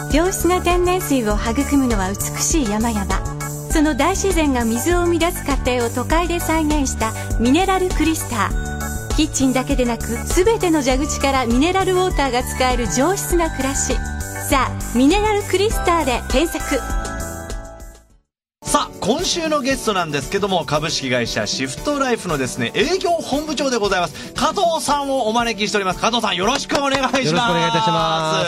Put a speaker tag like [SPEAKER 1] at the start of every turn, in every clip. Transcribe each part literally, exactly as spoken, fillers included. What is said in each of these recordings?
[SPEAKER 1] 上質な天然水を育むのは美しい山々。その大自然が水を生み出す過程を都会で再現したミネラルクリスター。キッチンだけでなく全ての蛇口からミネラルウォーターが使える上質な暮らし。さあミネラルクリスターで検索。
[SPEAKER 2] さあ今週のゲストなんですけども、株式会社シフトライフのですね営業本部長でございます加藤さんをお招きしております。加藤さんよろしくお願いします。
[SPEAKER 3] よろしくお願いいたします。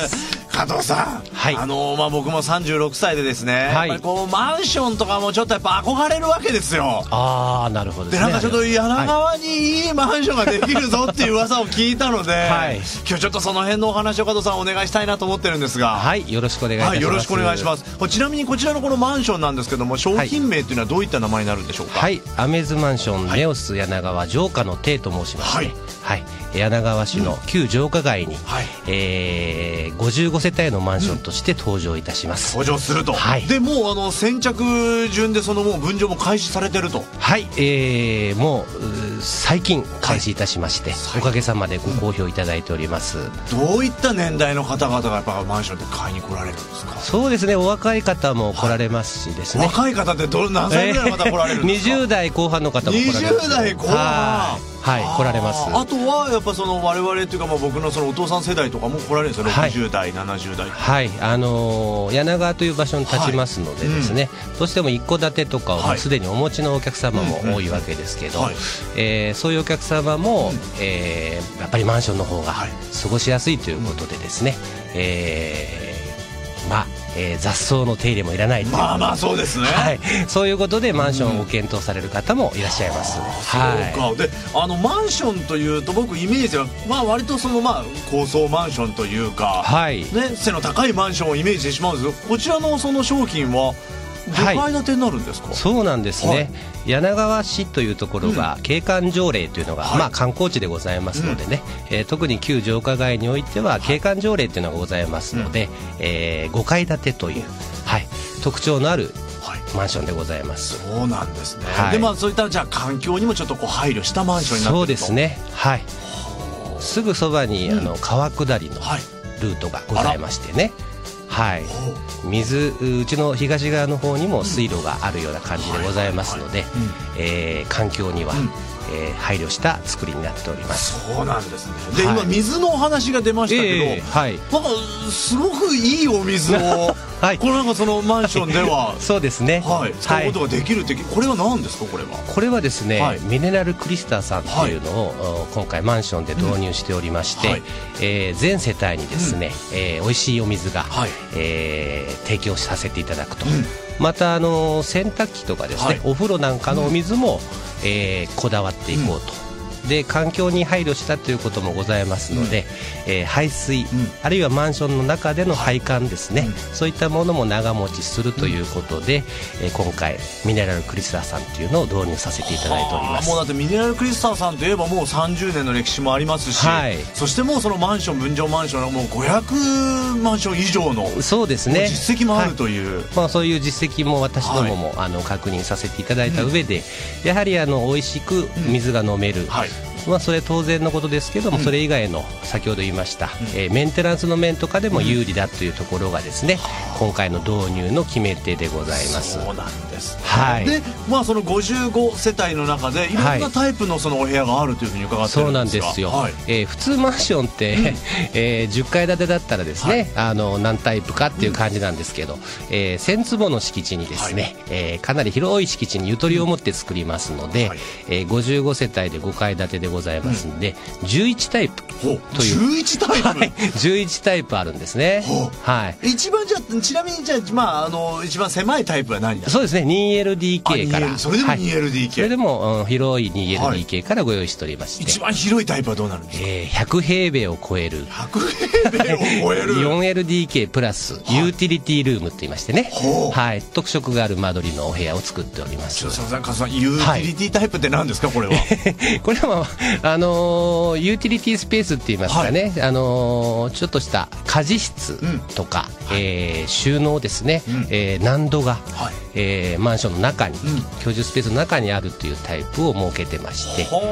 [SPEAKER 2] 加藤さん、
[SPEAKER 3] はい、
[SPEAKER 2] あのーまあ、僕もさんじゅうろくさいでですね、
[SPEAKER 3] はい、
[SPEAKER 2] やっぱりこうマンションとかもちょっとやっぱ憧れるわけですよ。
[SPEAKER 3] ああなるほどですね。
[SPEAKER 2] でなんかちょっと柳川にいいマンションができるぞっていう噂を聞いたので、はい、今日ちょっとその辺のお話を加藤さんお願いしたいなと思ってるんですが。
[SPEAKER 3] はいよろしくお願いいたします。はい、
[SPEAKER 2] よろしくお願いします。ちなみにこちらのこのマンションなんですけども、商品名っていうのはどういった名前になるんでしょうか。
[SPEAKER 3] はい、アメズマンション、はい、ネオス柳川城下の邸と申しまして、はいはい、柳川市の旧城下街に、うんはいえー、ごじゅうごせたいのマンションとして登場いたします、
[SPEAKER 2] うん、登場すると、はい、でもうあの先着順でそのもう分譲も開始されてると。
[SPEAKER 3] はい、えー、もう最近開始いたしまして、はい、おかげさまでご好評いただいております、うん、
[SPEAKER 2] どういった年代の方々がやっぱマンションで買いに来られるんですか。
[SPEAKER 3] そうですね、お若い方も来られますしですね、
[SPEAKER 2] はい、若い方ってど何歳ぐらいの方来られるんですか。
[SPEAKER 3] にじゅう代後半の方も来られます。
[SPEAKER 2] にじゅう代後半、
[SPEAKER 3] はいはい、来られます。
[SPEAKER 2] あとはやっぱその我々っていうかまあ僕のそのお父さん世代とかも来られるんですよ、はい、ろくじゅう代ななじゅう代。
[SPEAKER 3] はい、あのー、柳川という場所に立ちますのでですね、はいうん、どうしても一戸建てとかをすでにお持ちのお客様も多いわけですけど、はいえー、そういうお客様も、うんえー、やっぱりマンションの方が過ごしやすいということでですね、うんえー、まあえー、雑草の手入れもいらないという、
[SPEAKER 2] まあまあそうですね、
[SPEAKER 3] はい、そういうことでマンションを検討される方もいらっしゃいます、うん
[SPEAKER 2] はい、そうか。であのマンションというと僕イメージは、まあ、割とその、まあ、高層マンションというか、はいね、背の高いマンションをイメージしてしまうんですけど、こちらのその商品はごかい建てになるんですか。
[SPEAKER 3] はい、そうなんですね、はい、柳川市というところが景観条例というのが、うんまあ、観光地でございますのでね、うんえー、特に旧城下街においては景観条例というのがございますので、うんえー、ごかい建てという、はい、特徴のあるマンションでございます。
[SPEAKER 2] そうなんですね、はい、でまあそういったじゃあ環境にもちょっとこう配慮したマンションになっていると。そうですね、はい、
[SPEAKER 3] すぐそばに、うん、あの川下りのルートがございましてね、はい、水うちの東側の方にも水路があるような感じでございますので、えー、環境には、うんえー、配慮した作りになっております。
[SPEAKER 2] そうなんですね。で、はい、今水のお話が出ましたけど、えーはい、なんかすごくいいお水をはい、これなんかそのマンションでは
[SPEAKER 3] そうですね、
[SPEAKER 2] はい、使うことができるって、はい、これは何ですか。これは
[SPEAKER 3] これはですね、はい、ミネラルクリスターさんというのを、はい、今回マンションで導入しておりまして、うんはいえー、全世帯にですね、うんえー、美味しいお水が、はいえー、提供させていただくと、うん、またあの洗濯機とかですね、はい、お風呂なんかのお水も、うんえー、こだわっていこうと、うん、で環境に配慮したということもございますので、うんえー、排水、うん、あるいはマンションの中での配管ですね、うん、そういったものも長持ちするということで、うんえー、今回ミネラルクリスターさんというのを導入させていただいております。
[SPEAKER 2] もうだってミネラルクリスターさんといえばもうさんじゅうねんの歴史もありますし、はい、そしてもうそのマンション分譲マンションはもうごひゃくマンション以上の
[SPEAKER 3] そうですね
[SPEAKER 2] 実績もあるという、
[SPEAKER 3] はいまあ、そういう実績も私どもも、はい、あの確認させていただいた上で、うん、やはりあの美味しく水が飲める、うんはいまあ、それ当然のことですけども、うん、それ以外の先ほど言いました、うんえー、メンテナンスの面とかでも有利だというところがですね、うん、今回の導入の決め手でございます。
[SPEAKER 2] そうなんですね、
[SPEAKER 3] はい、
[SPEAKER 2] で、まあ、そのごじゅうごせたいの中でいろんなタイプのそのお部屋があるというふうに伺ってるんですが、そうなんですよ、はい
[SPEAKER 3] えー、普通マンションって、うんえー、じゅっかい建てだったらですね、はい、あの何タイプかっていう感じなんですけど、うんえー、せんつぼの敷地にですね、はいえー、かなり広い敷地にゆとりを持って作りますので、うんはいえー、ごじゅうごせたいでごかい建てでございますので、うんじゅういちタイプという
[SPEAKER 2] じゅういちタイプ、
[SPEAKER 3] はい、じゅういちタイプあるんですね、はい、
[SPEAKER 2] 一番じゃちなみにじゃあ、まあ、あの一番狭いタイプは何だ。
[SPEAKER 3] そうですね にエルディーケー から
[SPEAKER 2] それでも にエルディーケー、はい、
[SPEAKER 3] それでも、うん、広い にエルディーケー からご用意しておりまして、
[SPEAKER 2] はい、一番広いタイプはどうなるんですか。
[SPEAKER 3] えー、ひゃくへいべいを超える
[SPEAKER 2] ひゃくへいべいを超える よんエルディーケー プラス、はい、ユーティリティルームと言いましてね、はい、特色がある間取りのお部屋を作っております。 ちょっとすみません、加藤さん、ユーティリティタイプって何ですか、これは。
[SPEAKER 3] これはあのー、ユーティリティスペースって言いますかね、はい、あのー、ちょっとした家事室とか、うんえー、収納ですね、うんえー、難度が、はいえー、マンションの中に、うん、居住スペースの中にあるというタイプを設けてまして、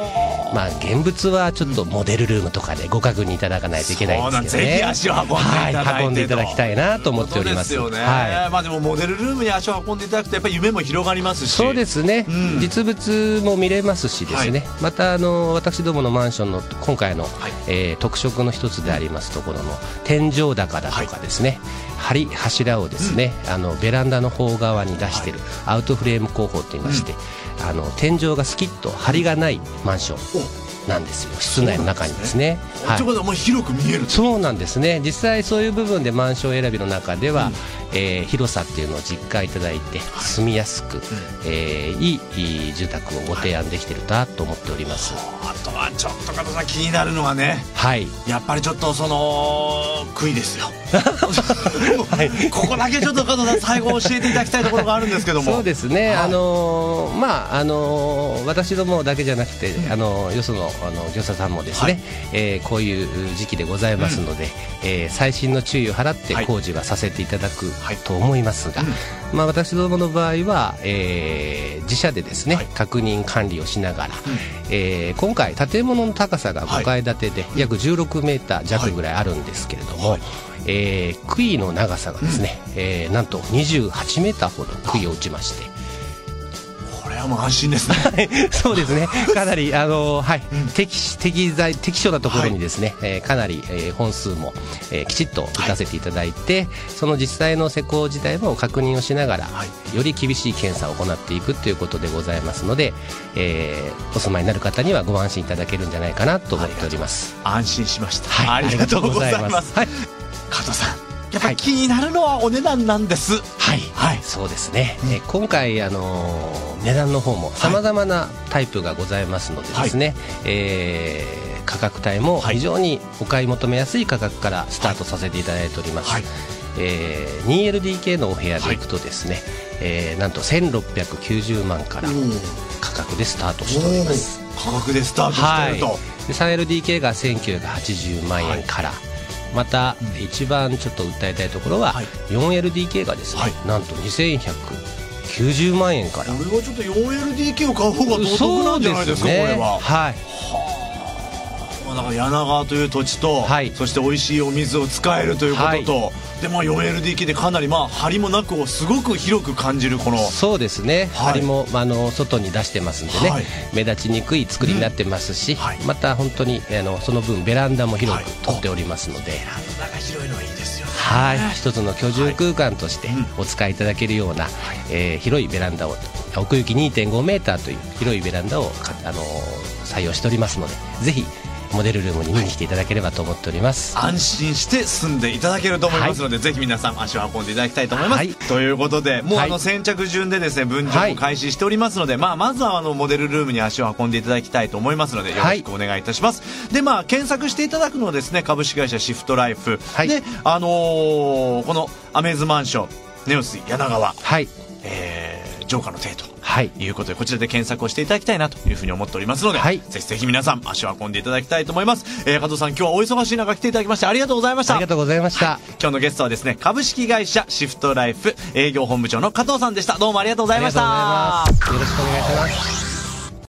[SPEAKER 3] まあ、現物はちょっとモデルルームとかでご確認いただかないといけないんですけどね。
[SPEAKER 2] ぜひ足を運んでいただいて、はい、
[SPEAKER 3] 運んでいただきたいなと思っております。
[SPEAKER 2] そうですよね、
[SPEAKER 3] はい、
[SPEAKER 2] まあ、でもモデルルームに足を運んでいただくとやっぱり夢も広がりますし。
[SPEAKER 3] そうですね、うん、実物も見れますしですね、はい、またあの私どものマンションの今回の、はい、えー、特色の一つでありますところの天井高だとかですね、はい、梁柱をですね、うん、あのベランダの方側に出しているアウトフレーム工法といいまして、うん、あの天井がスキッと梁がないマンションなんですよ、室内の中にですね。
[SPEAKER 2] ということはもう広く見える。
[SPEAKER 3] そうなんですね。実際そういう部分でマンション選びの中では、うん、えー、広さっていうのを実感いただいて、はい、住みやすく、うん、えー、いい、いい住宅をご提案できているなと思っております。
[SPEAKER 2] はい、あとはちょっと加藤さん気になるのはね、
[SPEAKER 3] はい、
[SPEAKER 2] やっぱりちょっとその杭ですよ。はい、ここだけちょっと加藤さん最後教えていただきたいところがあるんですけども。
[SPEAKER 3] そうですね、はい、あのー、まああのー、私どもだけじゃなくて、うん、あのー、よそのあの業者さんもですね、はい、えー、こういう時期でございますので、うん、えー、細心の注意を払って工事はさせていただくと思いますが、はい、うん、まあ、私どもの場合は、えー、自社でですね、はい、確認管理をしながら、うん、えー、今回建物の高さがごかい建てで約じゅうろくメーター弱ぐらいあるんですけれども、はい、えー、杭の長さがですね、うん、えー、なんとにじゅうはちメーターほど杭を打ちまして、
[SPEAKER 2] これはもう安心ですね。
[SPEAKER 3] そうですね、かなりあの、はい、うん、適適材適所なところにですね、はい、えー、かなり、えー、本数も、えー、きちっと打たせていただいて、はい、その実際の施工自体も確認をしながら、はい、より厳しい検査を行っていくということでございますので、えー、お住まいになる方にはご安心いただけるんじゃないかなと思っております。
[SPEAKER 2] 安心しました、
[SPEAKER 3] はい、
[SPEAKER 2] ありがとうございます。はい、加藤さん、やっぱり気になるのはお値段なんです。
[SPEAKER 3] はい、はい、そうですね、うん、え今回、あのー、値段の方もさまざまなタイプがございますのでですね、はい、えー、価格帯も非常にお買い求めやすい価格からスタートさせていただいております。はい、えー、にエルディーケー のお部屋でいくとですね、はい、えー、なんとせんろっぴゃくきゅうじゅうまんから価格でスタートしております。
[SPEAKER 2] 価格でスタートしていると、はい、
[SPEAKER 3] で スリーエルディーケー がせんきゅうひゃくはちじゅうまんえんから、はい、また一番ちょっと訴えたいところは よんエルディーケー がですね、はい、なんとにせんひゃくきゅうじゅうまんえんから。
[SPEAKER 2] これはちょっと よんエルディーケー を買う方がお得なんじゃないですか、これは。
[SPEAKER 3] はい、
[SPEAKER 2] まあ、だから柳川という土地と、はい、そして美味しいお水を使えるということと、はい、でまあ、よんエルディーケー でかなり、まあ、張りもなくをすごく広く感じるこの。
[SPEAKER 3] そうですね、はい、張りもあの外に出してますんでね、はい、目立ちにくい作りになってますし、うん、はい、また本当にあのその分ベランダも広く取っておりますので、はい、ベランダ
[SPEAKER 2] が広いのはいいですよね。
[SPEAKER 3] はい、一つの居住空間としてお使いいただけるような、はい、えー、広いベランダを、奥行き にてんごメーターという広いベランダをあの採用しておりますので、ぜひモデルルームに見に来ていただければと思っております。
[SPEAKER 2] 安心して住んでいただけると思いますので、はい、ぜひ皆さん足を運んでいただきたいと思います、はい、ということでもうあの先着順でですね分譲も開始しておりますので、はい、まあ、まずはあのモデルルームに足を運んでいただきたいと思いますのでよろしくお願いいたします、はい、でまあ検索していただくのはですね株式会社シフトライフ、はい、であのー、このアメーズマンションネオス柳川、はい、えー、城下の邸とはい、いうことでこちらで検索をしていただきたいなというふうに思っておりますので、はい、ぜひぜひ皆さん足を運んでいただきたいと思います、えー、加藤さん今日はお忙しい中来ていただきましてありがとうございました。
[SPEAKER 3] ありがとうございました、
[SPEAKER 2] はい、今日のゲストはですね株式会社シフトライフ営業本部長の加藤さんでした。どうもありがとうございました。
[SPEAKER 3] ありがとうございます。よろしくお願いします。